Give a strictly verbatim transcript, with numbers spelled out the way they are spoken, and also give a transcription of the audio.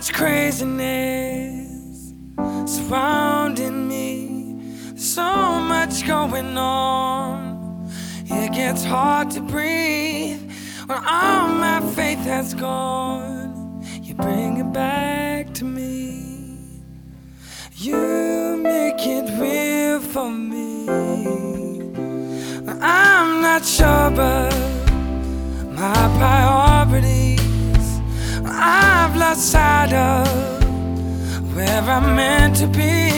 much craziness surrounding me. There's so much going on. It gets hard to breathe when all my faith has gone. You bring it back to me. You make it real for me. I'm not sure of my priorities. I've lost sight of where I'm meant to be.